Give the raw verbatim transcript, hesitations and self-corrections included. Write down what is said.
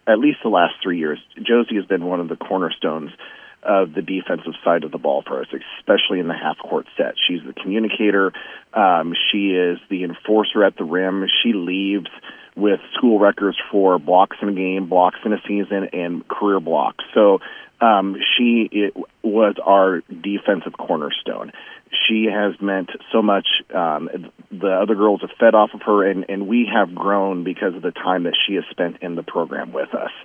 at least the last three years, Josie has been one of the cornerstones of the defensive side of the ball for us, especially in the half-court set. She's the communicator. Um, she is the enforcer at the rim. She leaves with school records for blocks in a game, blocks in a season, and career blocks. So um, she it, was our defensive cornerstone. She has meant so much. Um, the other girls have fed off of her, and, and we have grown because of the time that she has spent in the program with us.